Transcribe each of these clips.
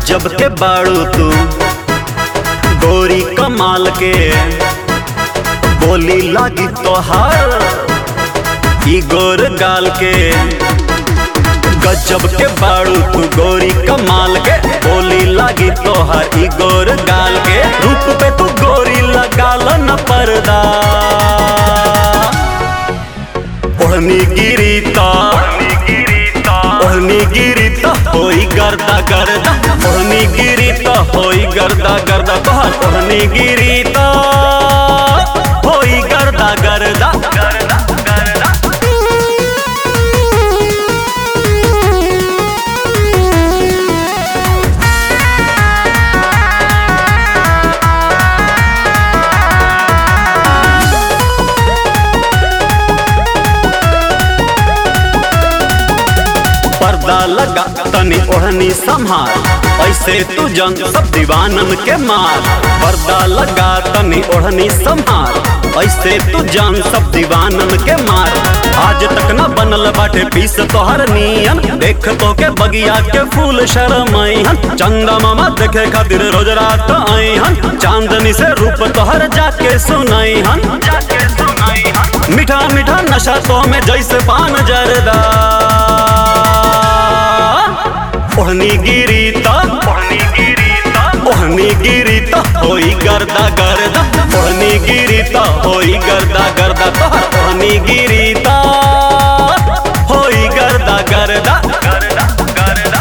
गजब के बाड़ू तू गोरी कमाल के बोली लागी तोहार ई गोर गाल के। गजब के बाड़ू तू गोरी कमाल के बोली लागी तोहार ई गोर गाल के। रूप पे तू गोरी लगाल न पर्दा ओढ़नी गिरी ता होई गर्दा गर्दा ओढ़नी गिरी ता होई गर्दा गर्दा तोहार ओढ़नी गिरी ता होई गर्दा गर्दा गर्दा गर्दा। पर्दा लगा तनी ओढ़नी संभाल ऐसे तू जन सब दीवानन के मार। पर्दा लगा तनी ओढ़नी संभाल ऐसे तू जान सब दीवानन के मार। आज तक न बनल बाटे पीस तोहर नियन देख तो के बगिया के फूल शरमैहन। चंदा मामा देखे खातिर रोज रात आईहन चांदनी से रूप तोहर जाके सुनाईहन। मीठा मीठा नशा तो में जैसे पान जरदा ओढ़नी गिरी ता होई गर्दा गर्दा ओढ़नी गिरी ता होई गर्दा गर्दा तोहर ओढ़नी गिरी ता होई गर्दा गर्दा गर्दा गर्दा।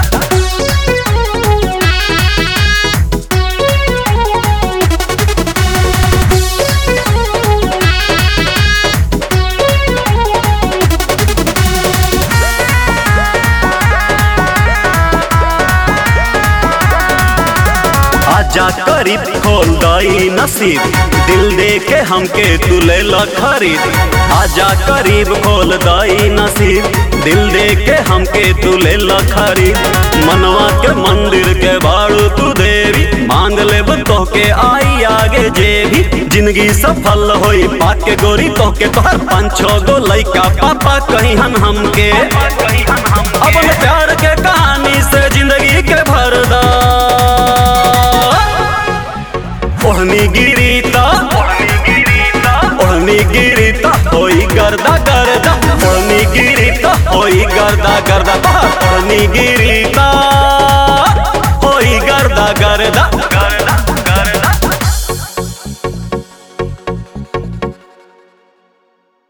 आजा करीब खोल दई नसीब दिल दे के हमके तू ले ला खरीद। आजा करीब खोल दई नसीब दिल दे के हमके तू ले ला खरीद। मनवा के मंदिर के बाड़ू तू देवी मांग ले तो के आई आगे जे भी जिंदगी सफल होई पाके गोरी तो के तोहर 5-6 गो लइका पापा कहिहन हमके। अपन प्यार के कहानी से जिंदगी के भरदा ओढ़नी गिरी ता होई गर्दा गर्दा ओढ़नी गिरी ता होई गर्दा गर्दा ओढ़नी गिरी ता होई गर्दा गर्दा।